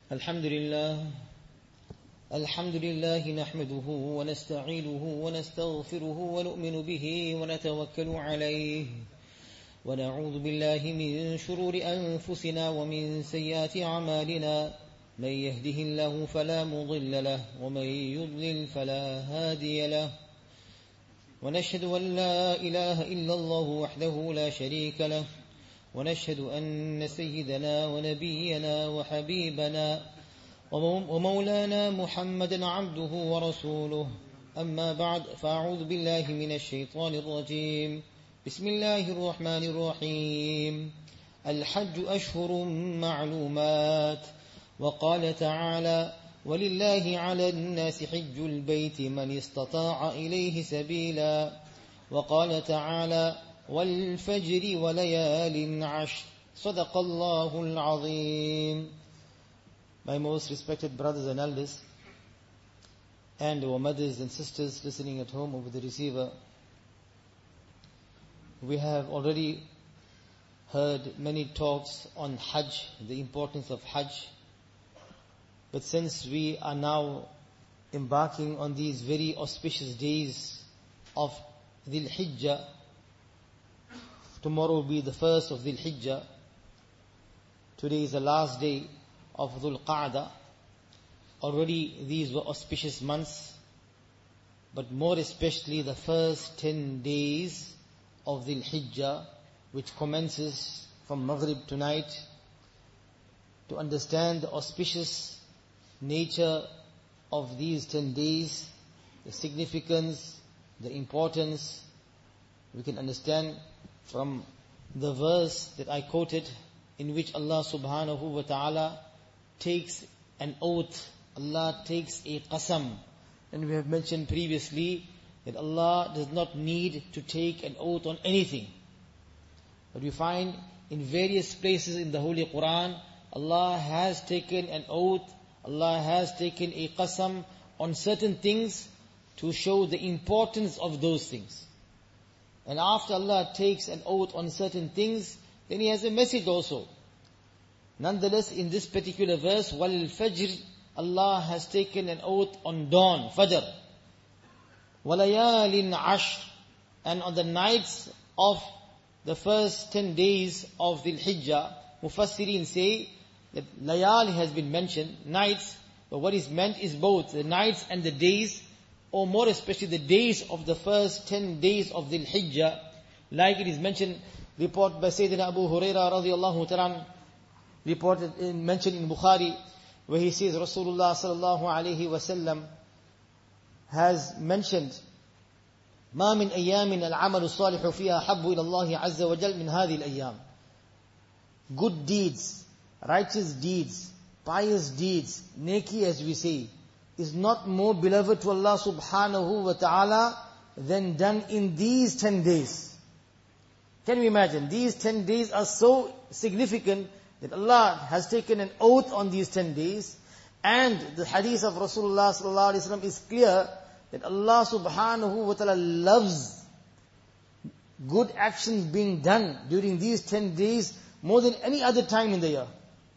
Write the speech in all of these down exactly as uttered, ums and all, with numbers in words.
الحمد لله الحمد لله نحمده ونستعينه ونستغفره ونؤمن به ونتوكل عليه ونعوذ بالله من شرور أنفسنا ومن سيئات أعمالنا من يهده الله فلا مضل له ومن يضلل فلا هادي له ونشهد أن لا إله إلا الله وحده لا شريك له ونشهد أن سيدنا ونبينا وحبيبنا ومولانا محمدا عبده ورسوله أما بعد فأعوذ بالله من الشيطان الرجيم بسم الله الرحمن الرحيم الحج أشهر معلومات وقال تعالى ولله على الناس حج البيت من استطاع إليه سبيلا وقال تعالى والفجر وليال عشر صدق الله العظيم. My most respected brothers and elders and our mothers and sisters listening at home over the receiver, we have already heard many talks on Hajj, the importance of Hajj. But since we are now embarking on these very auspicious days of Dhul Hijjah, tomorrow will be the first of Dhul Hijjah, today is the last day of Dhul Qa'dah. Already these were auspicious months, but more especially the first ten days of Dhul Hijjah, which commences from Maghrib tonight. To understand the auspicious nature of these ten days, the significance, the importance, we can understand from the verse that I quoted, in which Allah subhanahu wa ta'ala takes an oath. Allah takes a qasam. And we have mentioned previously that Allah does not need to take an oath on anything. But we find in various places in the Holy Quran, Allah has taken an oath, Allah has taken a qasam on certain things to show the importance of those things. And after Allah takes an oath on certain things, then He has a message also. Nonetheless, in this particular verse, wal fajr, Allah has taken an oath on dawn, fajr. Walayalin ashr, and on the nights of the first ten days of Dhul Hijjah, Mufassirin say that layal has been mentioned, nights, but what is meant is both the nights and the days, or more especially the days of the first ten days of Dhul Hijjah, like it is mentioned, reported by Sayyidina Abu Hurairah radiyallahu ta'ala, reported, in, mentioned in Bukhari, where he says Rasulullah sallallahu alayhi wa sallam has mentioned, ما من أيام العمل الصالح فيها حب إلى الله عز وجل من هذه الأيام. Good deeds, righteous deeds, pious deeds, neki as we say, is not more beloved to Allah subhanahu wa ta'ala than done in these ten days. Can you imagine? These ten days are so significant that Allah has taken an oath on these ten days. And the hadith of Rasulullah sallallahu alaihi wasallam is clear that Allah subhanahu wa ta'ala loves good actions being done during these ten days more than any other time in the year.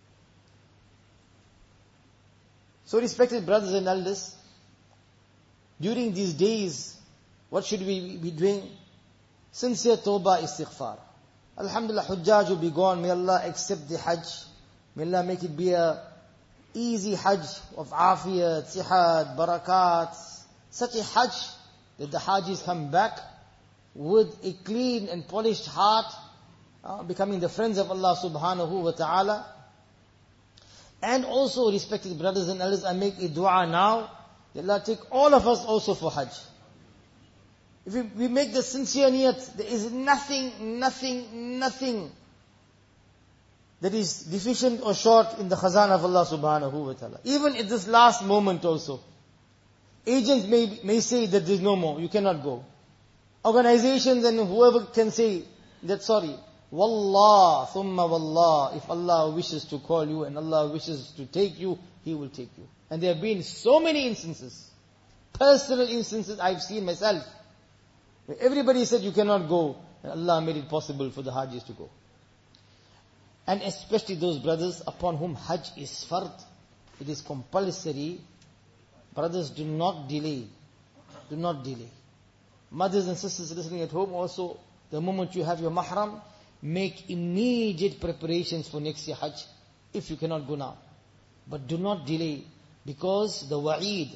So respected brothers and elders, during these days, what should we be doing? Sincere tawbah, istighfar. Alhamdulillah, Hujjaj will be gone. May Allah accept the Hajj. May Allah make it be a easy Hajj of afiyat, sihat, barakat. Such a Hajj that the Hajis come back with a clean and polished heart, uh, becoming the friends of Allah subhanahu wa ta'ala. And also, respected brothers and elders, I make a dua now, that Allah take all of us also for Hajj. If we, we make the sincere niyat, there is nothing, nothing, nothing that is deficient or short in the khazan of Allah subhanahu wa ta'ala. Even at this last moment also. Agents may, may say that there is no more, you cannot go. Organizations and whoever can say that sorry. Wallah, thumma wallah, if Allah wishes to call you and Allah wishes to take you, He will take you. And there have been so many instances, personal instances I've seen myself, where everybody said you cannot go, and Allah made it possible for the Hajis to go. And especially those brothers upon whom Hajj is fard, it is compulsory. Brothers, do not delay. Do not delay. Mothers and sisters listening at home also, the moment you have your mahram, make immediate preparations for next year Hajj, if you cannot go now. But do not delay, because the wa'id,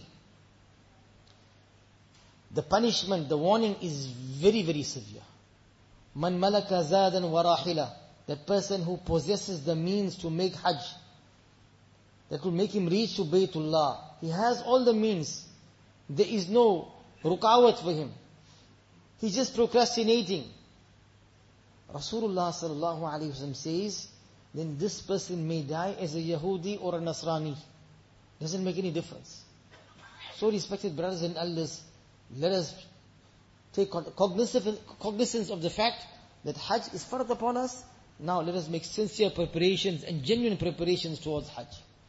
the punishment, the warning is very, very severe. Man malaka zadan wa rahila, that person who possesses the means to make Hajj, that will make him reach to Baytullah. He has all the means. There is no rukawat for him. He's just procrastinating. Rasulullah sallallahu alayhi wa sallam says, then this person may die as a Yahudi or a Nasrani. Doesn't make any difference. So respected brothers and elders, let us take cognizance of the fact that Hajj is fard upon us. Now let us make sincere preparations and genuine preparations towards Hajj.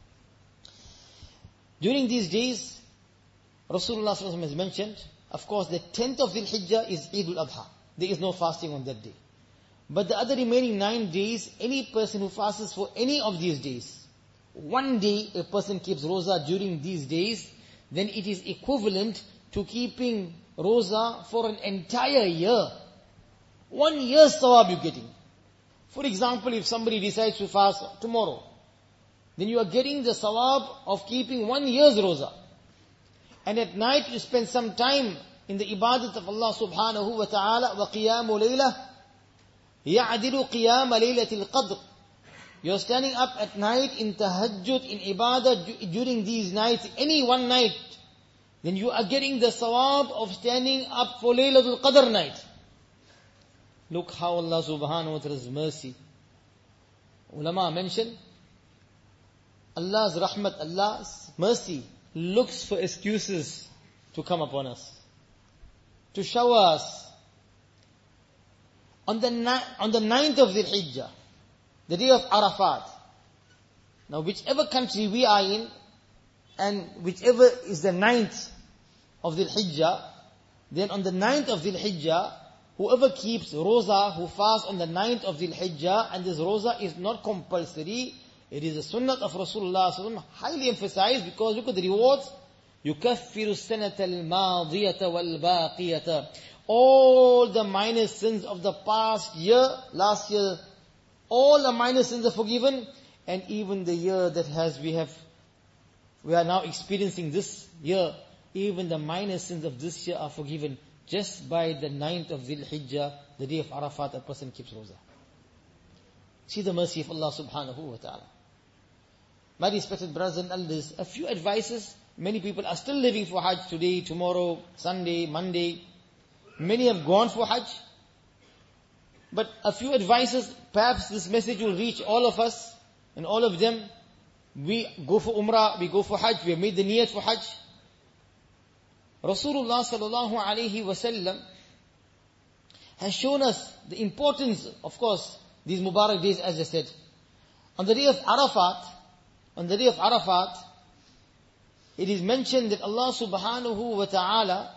During these days, Rasulullah sallallahu alayhi wa sallam has mentioned, of course, the tenth of Dhul Hijjah is Eid al-Adha. There is no fasting on that day. But the other remaining nine days, any person who fasts for any of these days, one day a person keeps Roza during these days, then it is equivalent to keeping Roza for an entire year. One year's sawab you're getting. For example, if somebody decides to fast tomorrow, then you are getting the sawab of keeping one year's Roza. And at night you spend some time in the ibadat of Allah subhanahu wa ta'ala, wa qiyamu laylah, ya'adilu qiyama laylatil qadr. You're standing up at night in tahajjud, in ibadah during these nights, any one night, then you are getting the sawab of standing up for Laylatul Qadr night. Look how Allah subhanahu wa ta'ala's mercy. Ulama mention, Allah's rahmat, Allah's mercy looks for excuses to come upon us, to shower us. On the, ni- on the ninth of Dhul Hijjah, the day of Arafat. Now whichever country we are in, and whichever is the ninth of Dhul Hijjah, then on the ninth of Dhul Hijjah, whoever keeps Roza, who fasts on the ninth of Dhul Hijjah, and this Roza is not compulsory, it is a sunnah of Rasulullah sallallahu alaihi wasallam, highly emphasized, because look at the rewards. يُكَفِّرُ السَّنَةَ الْمَاضِيَةَ وَالْبَاقِيَةَ. All the minor sins of the past year, last year, all the minor sins are forgiven, and even the year that has we have, we are now experiencing this year, even the minor sins of this year are forgiven just by the ninth of Dhul Hijjah, the day of Arafat, a person keeps Roza. See the mercy of Allah subhanahu wa ta'ala. My respected brothers and elders, a few advices. Many people are still living for Hajj today, tomorrow, Sunday, Monday. Many have gone for Hajj. But a few advices, perhaps this message will reach all of us, and all of them. We go for Umrah, we go for Hajj, we have made the niyat for Hajj. Rasulullah sallallahu alayhi wasallam has shown us the importance, of course, these Mubarak days, as I said. On the day of Arafat, on the day of Arafat, it is mentioned that Allah subhanahu wa ta'ala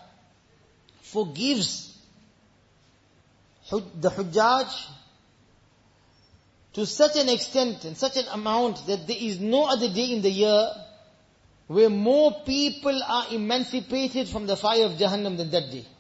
forgives the Hujjaj to such an extent and such an amount that there is no other day in the year where more people are emancipated from the fire of Jahannam than that day.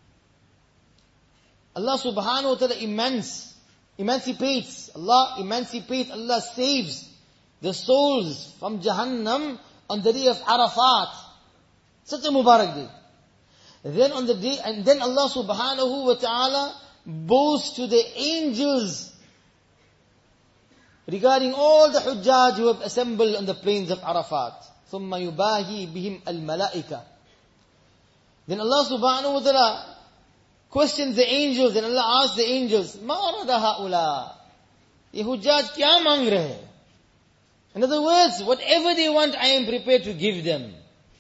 Allah subhanahu wa ta'ala immense, emancipates, Allah emancipates, Allah saves the souls from Jahannam on the day of Arafat. Such a Mubarak day. Then on the day, and then Allah subhanahu wa ta'ala boasts to the angels regarding all the Hujjaj who have assembled on the plains of Arafat. ثُمَّ يُبَاهِي بِهِمْ الْمَلَائِكَةِ. Then Allah subhanahu wa ta'ala questions the angels, and Allah asks the angels, مَا أَرَدَ هَؤُلَاءِ, ye Hujjaj kya mang rahe? In other words, whatever they want, I am prepared to give them.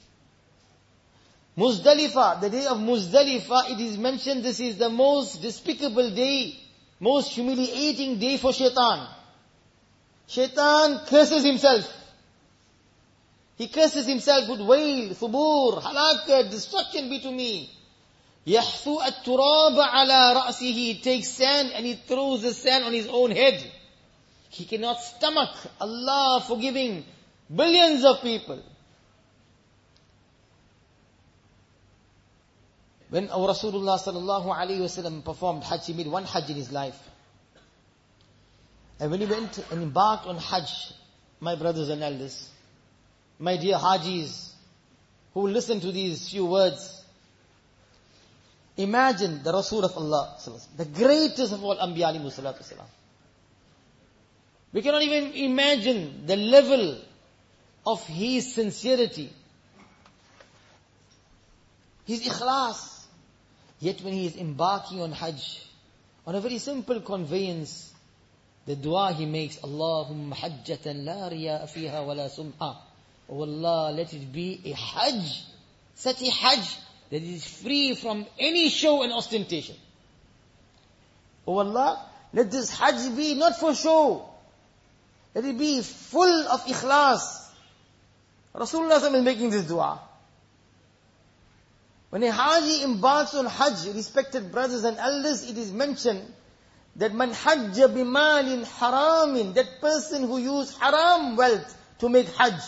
Muzdalifah, the day of Muzdalifah, it is mentioned this is the most despicable day, most humiliating day for Shaitan. Shaitan curses himself. He curses himself with wail, thubur, halakat, destruction be to me. يَحْثُ التُّرَابَ عَلَى رَأْسِهِ. He takes sand and he throws the sand on his own head. He cannot stomach Allah forgiving Billions of people. When our Rasulullah sallallahu alayhi wasallam performed Hajj, he made one Hajj in his life. And when he went and embarked on Hajj, my brothers and elders, my dear Hajis, who listen to these few words, imagine the Rasul of Allah, the greatest of all Anbiya alayhi salatu wasalam. We cannot even imagine the level of his sincerity, his ikhlas. Yet when he is embarking on Hajj, on a very simple conveyance, the dua he makes, Allahumma hajjatan la riya fiha wa la sum'a. Oh Allah, let it be a Hajj, such a Hajj that is free from any show and ostentation. Oh Allah, let this Hajj be not for show. Let it be full of ikhlas. Rasulullah is making this dua. When a Haji embarks on Hajj, respected brothers and elders, it is mentioned that man hajja bimalin haramin, that person who used haram wealth to make Hajj.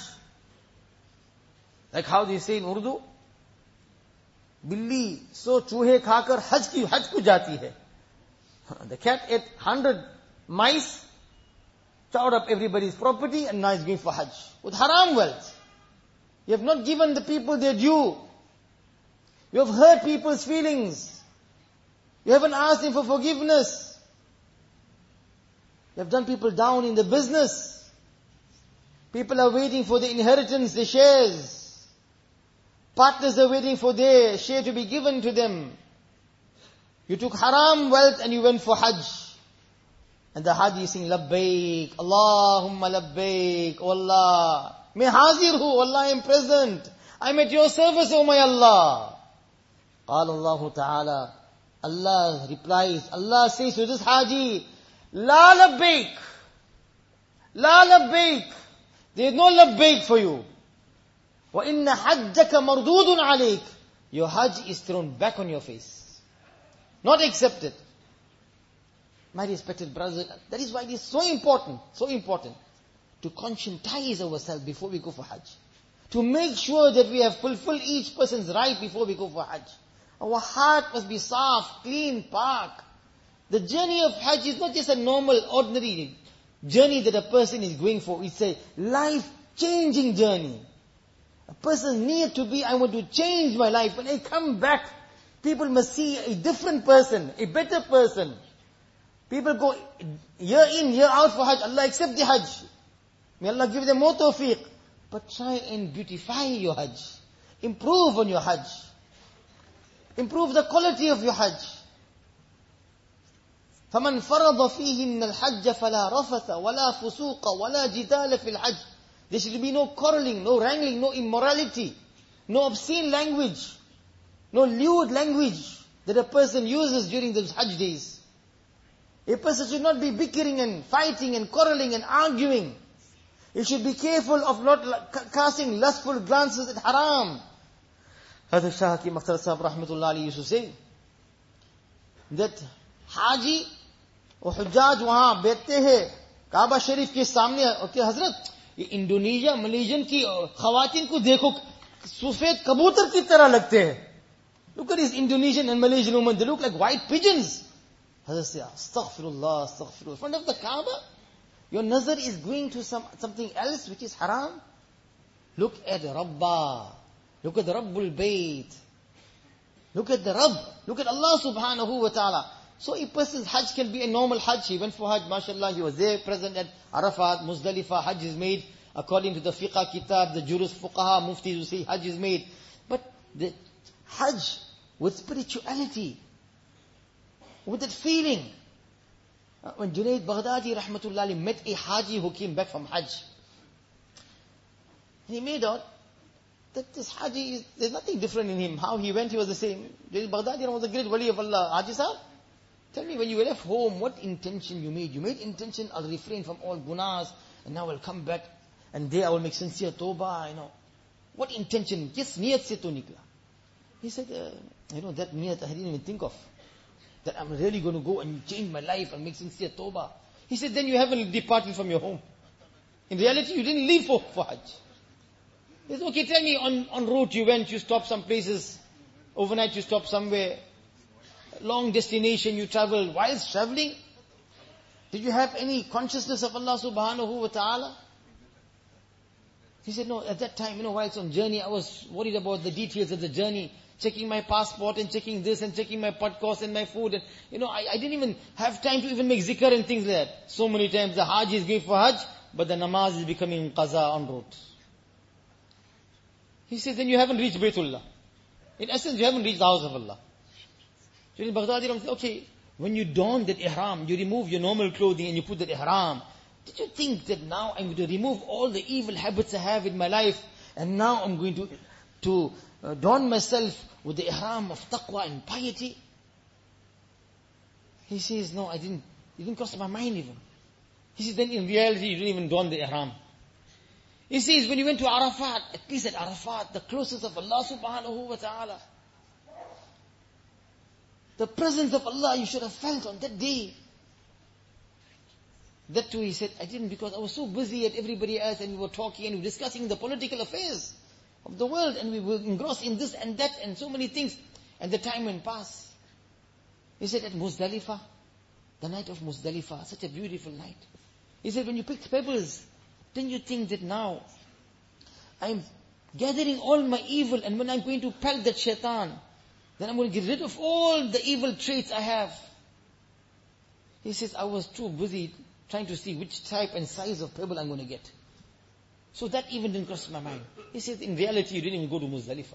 Like how they say in Urdu, Billi so chuhe khakar Hajj ki Hajj ko jati hai. The cat ate hundred mice, chowed up everybody's property, and now is going for Hajj with haram wealth. You have not given the people their due. You have hurt people's feelings. You haven't asked them for forgiveness. You have done people down in the business. People are waiting for the inheritance, the shares. Partners are waiting for their share to be given to them. You took haram wealth and you went for Hajj. And the Haji is saying, Labbaik, Allahumma Labbaik, O Allah. May hazir hu, Allah, I am present. I am at your service, O my Allah. قال الله تعالى, Allah replies, Allah says to this Haji, La labbaik, La labbaik, there is no labbaik for you. وَإِنَّ حَجَّكَ مَرْدُودٌ عَلَيْكَ, your Hajj is thrown back on your face. Not accepted. My respected brothers, that is why it is so important, so important to conscientize ourselves before we go for Hajj. To make sure that we have fulfilled each person's right before we go for Hajj. Our heart must be soft, clean, park. The journey of Hajj is not just a normal, ordinary journey that a person is going for. It's a life-changing journey. A person needs to be, I want to change my life. When I come back, people must see a different person, a better person. People go year in, year out for Hajj. Allah accept the Hajj. May Allah give them more tawfiq. But try and beautify your Hajj. Improve on your Hajj. Improve the quality of your Hajj. فَمَنْ فَرَضَ فِيهِنَّ الْحَجَّ فَلَا رَفَثَ وَلَا فُسُوقَ وَلَا جِدَالَ فِي الْحَجِّ. There should be no quarreling, no wrangling, no immorality, no obscene language, no lewd language that a person uses during those Hajj days. A person should not be bickering and fighting and quarreling and arguing. He should be careful of not casting lustful glances at haram. Hazrat Shah Hakim Akhtar Sahib Rahmatullah Ali used to say that Haji और हुज्जाज वहां बैठते हैं काबा शरीफ के सामने और क्या हजरत ये Indonesia Malaysian की खवातीन को देखो सफेद कबूतर की तरह लगते हैं. Look at these Indonesian and Malaysian women, they look like white pigeons. Hazrat say, astaghfirullah, astaghfirullah. In front of the Kaaba, your nazar is going to some something else which is haram. Look at Rabbah. Look at the Rabbul Bayt. Look at the Rabb. Look at Allah subhanahu wa ta'ala. So a person's Hajj can be a normal Hajj. He went for Hajj, mashallah, he was there present at Arafat, Muzdalifah. Hajj is made according to the fiqh kitab, the jurist fuqaha, muftis who say Hajj is made. But the Hajj with spirituality, with that feeling. When Junaid Baghdadi rahmatullah met a Haji who came back from Hajj, he made out that this Haji, is, there's nothing different in him. How he went, he was the same. Junaid Baghdadi was a great wali of Allah. Haji sahab, tell me, when you left home, what intention you made? You made intention, I'll refrain from all gunas, and now I'll come back, and there I will make sincere tawbah, you know. What intention? Yes, niyat se to nikla. He said, uh, you know, that niyat I didn't even think of. That I'm really going to go and change my life and make sincere tawbah. He said, then you haven't departed from your home. In reality, you didn't leave for, for Hajj. He said, okay, tell me, on, on route you went, you stopped some places. Overnight you stopped somewhere. Long destination you traveled. Whilst traveling, did you have any consciousness of Allah subhanahu wa ta'ala? He said, no, at that time, you know, whilst on journey, I was worried about the details of the journey. Checking my passport and checking this and checking my podcast and my food. And, you know, I, I didn't even have time to even make zikr and things like that. So many times the Hajj is going for Hajj, but the namaz is becoming qaza en route. He says, then you haven't reached Baytullah. In essence, you haven't reached the house of Allah. So in Baghdadi, said, okay, when you don that ihram, you remove your normal clothing and you put that ihram, did you think that now I'm going to remove all the evil habits I have in my life and now I'm going to, to uh, don myself with the ihram of taqwa and piety? He says, no, I didn't, it didn't cross my mind even. He says, then in reality, you didn't even don the ihram. He says, when you went to Arafat, at least at Arafat, the closest of Allah subhanahu wa ta'ala, the presence of Allah you should have felt on that day. That too, he said, I didn't because I was so busy at everybody else and we were talking and we were discussing the political affairs of the world and we were engrossed in this and that and so many things. And the time went past. He said, at Muzdalifah, the night of Muzdalifah, such a beautiful night. He said, when you picked pebbles, then you think that now I'm gathering all my evil and when I'm going to pelt that shaitan, then I'm going to get rid of all the evil traits I have. He says, I was too busy trying to see which type and size of pebble I'm going to get. So that even didn't cross my mind. He says, in reality, you didn't even go to Muzdalifah.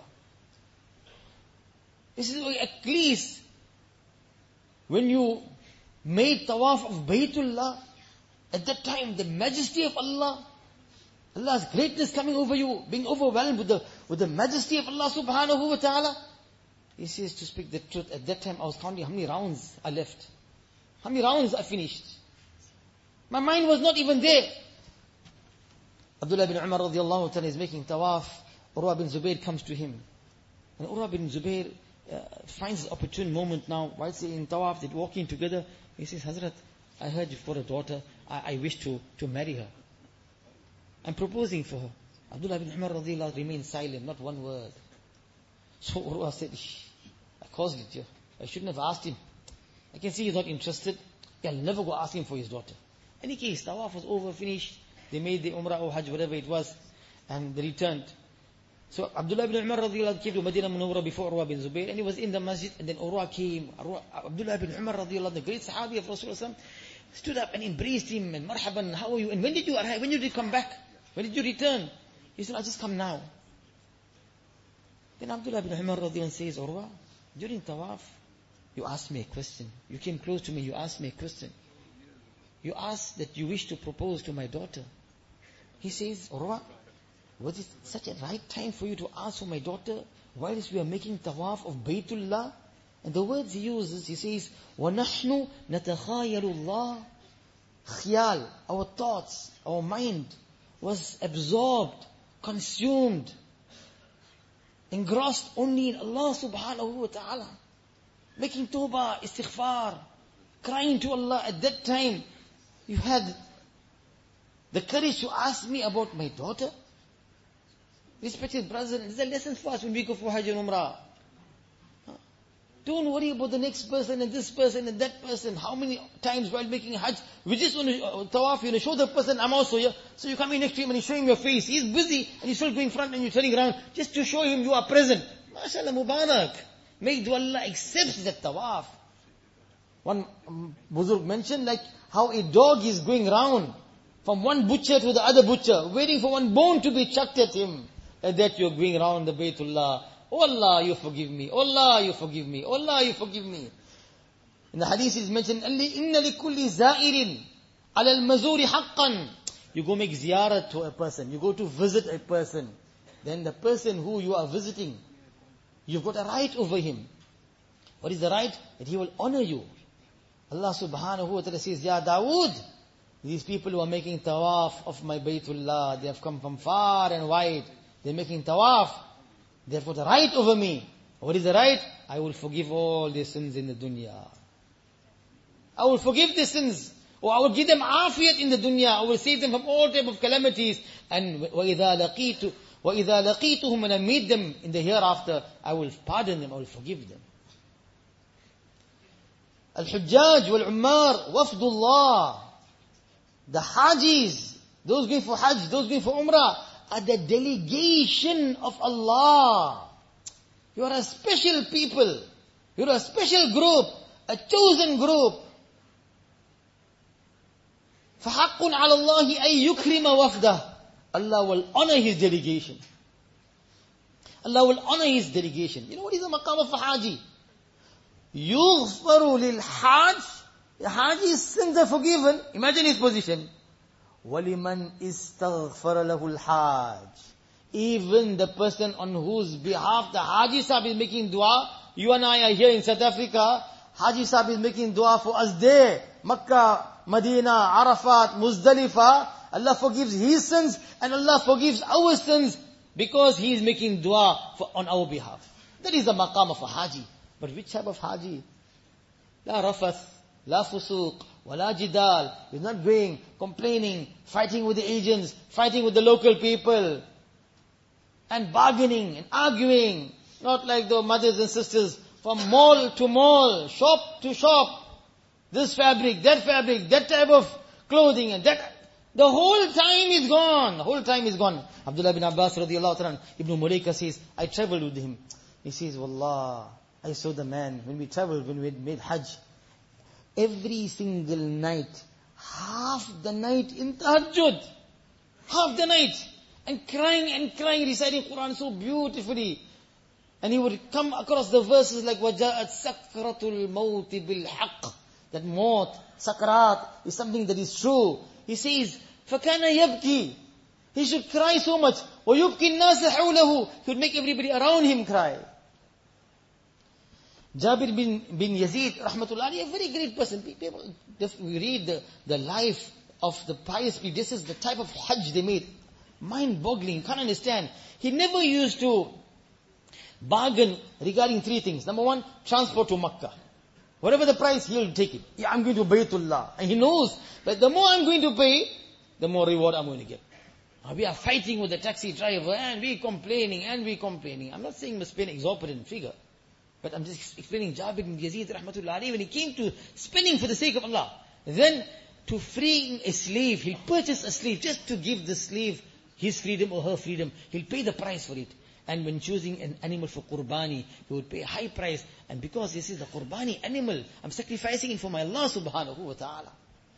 He says, well, at least when you made tawaf of Baytullah, at that time, the majesty of Allah, Allah's greatness coming over you, being overwhelmed with the, with the majesty of Allah subhanahu wa ta'ala. He says, to speak the truth, at that time I was counting how many rounds I left. How many rounds I finished. My mind was not even there. Abdullah bin Umar radiallahu ta'ala is making tawaf. Urwa bin Zubayr comes to him. And Urwa bin Zubayr uh, finds an opportune moment now, whilst they're in tawaf, they're walking together. He says, Hazrat, I heard you've got a daughter. I, I wish to, to marry her. I'm proposing for her. Abdullah bin Umar radiallahu remained silent, not one word. So Urwa said, I caused it here. I shouldn't have asked him. I can see he's not interested. I'll never go ask him for his daughter. In any case, tawaf was over, finished. They made the Umrah or Hajj, whatever it was, and they returned. So Abdullah ibn Umar radiallahu came to Madinah Munawwarah before Urwa bin Zubayr, and he was in the masjid, and then Urwa came. Urwa, Abdullah ibn Umar radiallahu, the great Sahabi of Rasulullah, stood up and embraced him, and marhaban, how are you? And when did you arrive? When did you come back? When did you return? He said, I just come now. Then Abdullah ibn Umar radiallahu says, Urwa, during tawaf, you asked me a question. You came close to me, you asked me a question. You asked that you wish to propose to my daughter. He says, Urwa, was it such a right time for you to ask for my daughter whilst we are making tawaf of Baytullah? And the words he uses, he says, وَنَحْنُ نَتَخَايَلُ اللَّهِ Khiyal, our thoughts, our mind was absorbed, consumed, engrossed only in Allah subhanahu wa ta'ala. Making tawbah, istighfar, crying to Allah. At that time, you had the courage to ask me about my daughter? Respected brothers, there's a lesson for us when we go for Hajj and Umrah. Don't worry about the next person and this person and that person. How many times while making Hajj, we just want to uh, tawaf, you know, show the person, I'm also here. So you come in next to him and you show him your face. He's busy and you're still going front and you're turning around just to show him you are present. MashaAllah, Mubarak. Make dua Allah accepts that tawaf. One um, Buzurg mentioned like how a dog is going round from one butcher to the other butcher, waiting for one bone to be chucked at him. At that you're going around the Baytullah. Oh Allah, you forgive me. Oh Allah, you forgive me. Oh Allah, you forgive me. In the hadith is mentioned, إِنَّ لِكُلِّ زَائِرٍ عَلَى الْمَزُورِ حَقًّا. You go make ziyarat to a person. You go to visit a person. Then the person who you are visiting, you've got a right over him. What is the right? That he will honor you. Allah subhanahu wa ta'ala says, Ya Dawood, these people who are making tawaf of my Baytullah, they have come from far and wide. They're making tawaf. They've got a right over me. What is the right? I will forgive all their sins in the dunya. I will forgive their sins. Or I will give them afiyat in the dunya. I will save them from all type of calamities. And وَإِذَا لَقِيتُ وَإِذَا لَقِيتُهُمْ, when I meet them in the hereafter, I will pardon them, I will forgive them. Al-Hujjaj wal-Ummar, Wafdullah. The Hajis, those going for Hajj, those going for Umrah, are the delegation of Allah. You are a special people. You are a special group, a chosen group. فَحَقٌّ عَلَى اللَّهِ أَن يُكْرِمَ وَفْدَهُ. Allah will honor His delegation. Allah will honor His delegation. You know what is the maqam of a Haji? يُغْفَرُ لِلْحَاجِ. The Haji's sins are forgiven. Imagine his position. وَلِمَنْ إِسْتَغْفَرَ لَهُ الْحَاجِ. Even the person on whose behalf the Haji Sahib is making dua. You and I are here in South Africa. Haji Sahib is making dua for us there. Makkah, Medina, Arafat, Muzdalifah. Allah forgives his sins and Allah forgives our sins because he is making dua for, on our behalf. That is the maqam of a Haji. But which type of Haji? La rafath, la fusuq, wala jidal. He's not going, complaining, fighting with the agents, fighting with the local people, and bargaining and arguing. Not like the mothers and sisters from mall to mall, shop to shop. This fabric, that fabric, that type of clothing and that. The whole time is gone. The whole time is gone. Abdullah bin Abbas radiallahu ta'ala, Ibn Mulaika says, I traveled with him. He says, Wallah, I saw the man, when we traveled, when we made Hajj, every single night, half the night in tahajjud, half the night, and crying and crying, reciting Quran so beautifully. And he would come across the verses like, وَجَاءَتْ سَكْرَةُ الْمَوْتِ بِالْحَقِّ. That maut, sakrat, is something that is true. He says, فَكَانَ يَبْكِي. He should cry so much. وَيُبْكِي النَّاسَ حَوْلَهُ. He would make everybody around him cry. Jabir bin, bin Yazid, rahmatullah, a very great person. People, we read the, the life of the pious people. This is the type of Hajj they made. Mind-boggling, can't understand. He never used to bargain regarding three things. Number one, transport to Makkah. Whatever the price, he'll take it. Yeah, I'm going to Baytullah. And he knows that the more I'm going to pay, the more reward I'm going to get. Now we are fighting with the taxi driver and we complaining and we complaining. I'm not saying we must pay an exorbitant figure. But I'm just explaining Jabir bin Yazid rahmatullah alayhi, when he came to spending for the sake of Allah. Then to freeing a slave, he'll purchase a slave just to give the slave his freedom or her freedom. He'll pay the price for it. And when choosing an animal for qurbani, he would pay a high price. And because this is the qurbani animal, I'm sacrificing it for my Allah subhanahu wa ta'ala.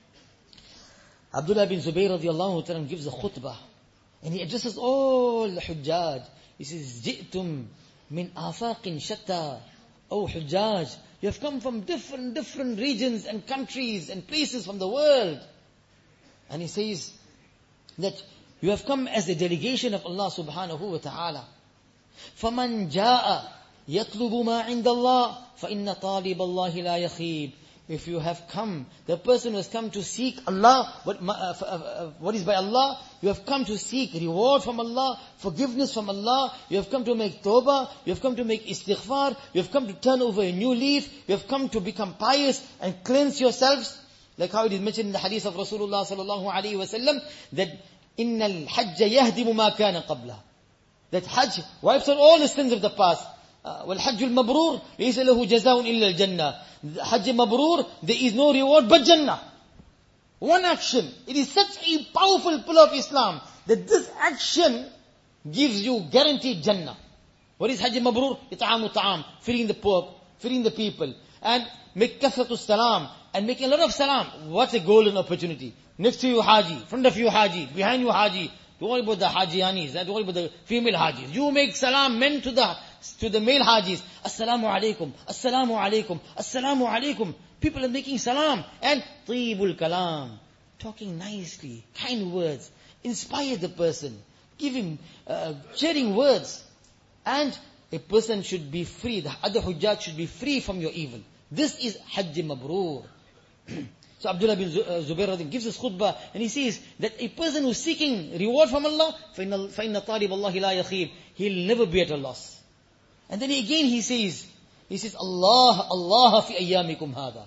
Abdullah bin Zubayr radiallahu ta'ala gives a khutbah. And he addresses all the Hujjaj. He says, جِئْتُمْ مِنْ آفَاقٍ شَتَّى. Oh Hujjaj, you have come from different, different regions and countries and places from the world. And he says that you have come as a delegation of Allah subhanahu wa ta'ala. فَمَنْ جَاءَ يَطْلُبُ مَا عِنْدَ اللَّهِ فَإِنَّ طَالِبَ اللَّهِ لَا يَخِيبُ. If you have come, the person who has come to seek Allah, what, uh, uh, uh, what is by Allah, you have come to seek reward from Allah, forgiveness from Allah, you have come to make tawbah, you have come to make istighfar, you have come to turn over a new leaf, you have come to become pious and cleanse yourselves, like how it is mentioned in the hadith of Rasulullah sallallahu alaihi wasallam, that إِنَّ الْحَجَّ يَهْدِمُ مَا كَانَ قَبْلَهُ. That Hajj wipes out all the sins of the past. وَالْحَجُّ الْمَبْرُورُ لَيْسَ لَهُ جَزَاءٌ إِلَّا الْجَنَّةِ. Hajj Mabrur, there is no reward but Jannah. One action. It is such a powerful pillar of Islam that this action gives you guaranteed Jannah. What is Hajj Mabrur? It'amu ta'am. Feeding the poor, feeding the people. And make kathratu salam. And making a lot of salam. What a golden opportunity. Next to you Haji, front of you Haji, behind you Haji. Don't worry about the Hajiyanis, don't worry about the female Hajis. You make salam men to the to the male Hajis. Assalamu alaikum, assalamu alaikum, assalamu alaikum. People are making salam. And tayyibul kalam. Talking nicely, kind words. Inspire the person. Give him uh, cheering words. And a person should be free. The other Hujjaj should be free from your evil. This is Hajj Mabrur. So Abdullah bin Zubayr gives us khutbah and he says that a person who is seeking reward from Allah, فَإِنَّ طَالِبَ اللَّهِ لَا يَخِيبُ, he'll never be at a loss. And then again he says, he says, Allah, Allah fi ayyamikum hada.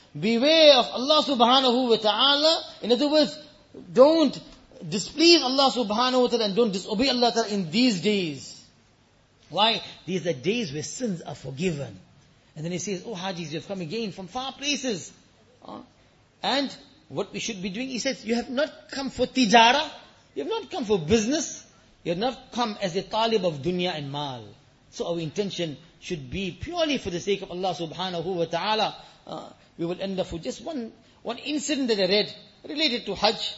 beware of Allah subhanahu wa ta'ala. In other words, don't displease Allah subhanahu wa ta'ala and don't disobey Allah ta'ala in these days. Why? These are days where sins are forgiven. And then he says, oh Hajis, you have come again from far places. Uh, and what we should be doing, he says, you have not come for tijara, you have not come for business, you have not come as a talib of dunya and mal. So our intention should be purely for the sake of Allah subhanahu wa ta'ala. Uh, we will end up with just one, one incident that I read related to Hajj.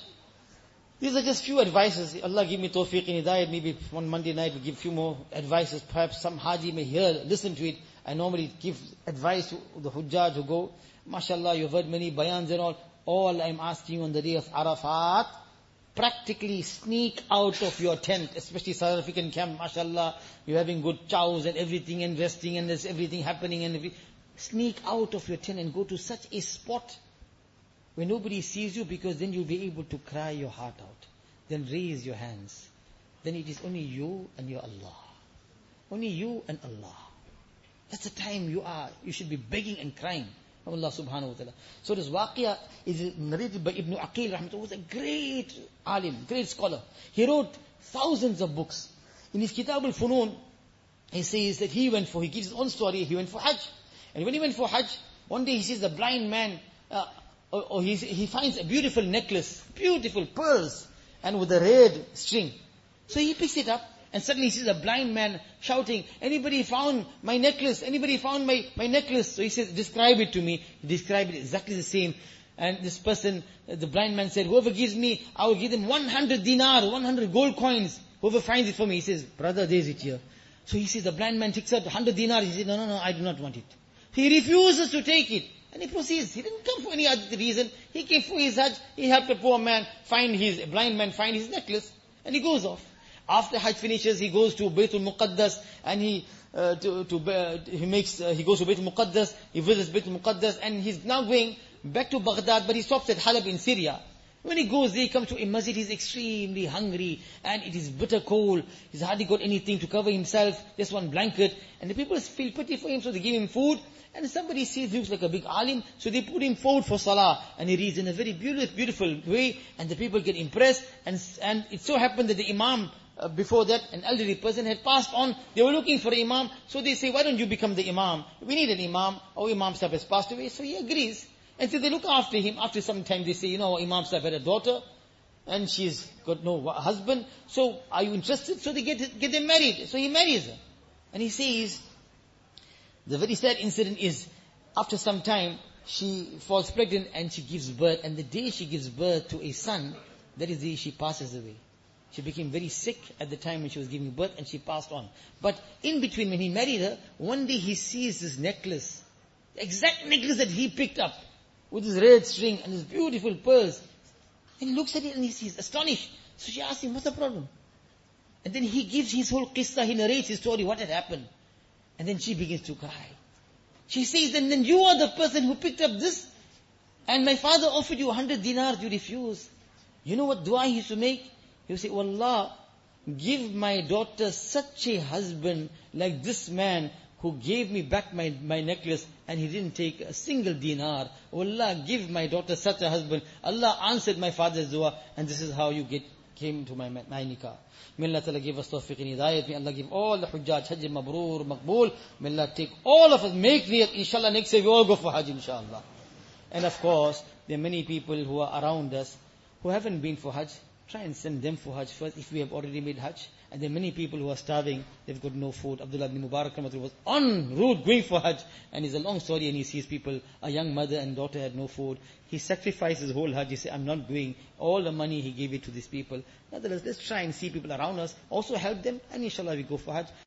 These are just few advices. Allah give me tawfiq and hidayat. Maybe one Monday night we'll give few more advices. Perhaps some Haji may hear, listen to it. I normally give advice to the Hujjaj who go. MashaAllah, you've heard many bayans and all. All I'm asking you on the day of Arafat, practically sneak out of your tent, especially South African camp, MashaAllah, you're having good chows and everything and resting and there's everything happening and everything. Sneak out of your tent and go to such a spot where nobody sees you, because then you'll be able to cry your heart out. Then raise your hands. Then it is only you and your Allah. Only you and Allah. That's the time you are, you should be begging and crying from Allah subhanahu wa ta'ala. So this waqiyah is narrated by Ibn Aqil rahmatullah, who was a great alim, great scholar. He wrote thousands of books. In his Kitab al-Funun, he says that he went for, he gives his own story, he went for Hajj. And when he went for Hajj, one day he sees a blind man, uh, or, or he, he finds a beautiful necklace, beautiful pearls, and with a red string. So he picks it up, and suddenly he sees a blind man shouting, anybody found my necklace? Anybody found my, my necklace? So he says, describe it to me. He described it exactly the same. And this person, the blind man said, whoever gives me, I will give them one hundred dinar, one hundred gold coins. Whoever finds it for me. He says, brother, there's it here. So he says, the blind man takes out one hundred dinars. He says, no, no, no, I do not want it. He refuses to take it. And he proceeds. He didn't come for any other reason. He came for his Hajj. He helped a poor man find his, a blind man find his necklace. And he goes off. After Hajj finishes, he goes to Baytul Muqaddas and he uh, to, to uh, he makes uh, he goes to Baytul Muqaddas. He visits Baytul Muqaddas and he's now going back to Baghdad, but he stops at Halab in Syria. When he goes there, he comes to a masjid. He's extremely hungry and it is bitter cold. He's hardly got anything to cover himself, just one blanket. And the people feel pity for him, so they give him food. And somebody sees he looks like a big alim, so they put him forward for salah. And he reads in a very beautiful, beautiful way, and the people get impressed. And and it so happened that the imam, uh, before that, an elderly person had passed on. They were looking for an imam, so they say, why don't you become the imam? We need an imam. Our imam sahib has passed away, so he agrees. And so they look after him. After some time they say, you know, our imam sahib had a daughter, and she's got no husband, so are you interested? So they get, get them married. So he marries her. And he says, the very sad incident is, after some time, she falls pregnant and she gives birth. And the day she gives birth to a son, that is the day she passes away. She became very sick at the time when she was giving birth and she passed on. But in between, when he married her, one day he sees this necklace, the exact necklace that he picked up, with his red string and his beautiful pearls. And he looks at it and he sees, astonished. So she asks him, what's the problem? And then he gives his whole qissa, he narrates his story, what had happened. And then she begins to cry. She says, and then you are the person who picked up this, and my father offered you a hundred dinars, you refused. You know what dua he used to make? He would say, Allah, give my daughter such a husband like this man who gave me back my, my necklace and he didn't take a single dinar. Allah, give my daughter such a husband. Allah answered my father's dua, and this is how you get came to my, my, my nikah. May Allah Ta'ala give us tawfiq and hidayat. May Allah give all the hujjaj Hajj Mabroor, Maqbool. May Allah take all of us, make niyat, inshallah next year we all go for Hajj, inshallah. And of course, there are many people who are around us who haven't been for Hajj. Try and send them for Hajj first if we have already made Hajj. And there are many people who are starving, they've got no food. Abdullah ibn Mubarak was en route going for Hajj, and it's a long story, and he sees people, a young mother and daughter had no food. He sacrificed his whole Hajj, he said, I'm not going. All the money he gave it to these people. Nonetheless, let's try and see people around us, also help them, and inshallah we go for Hajj.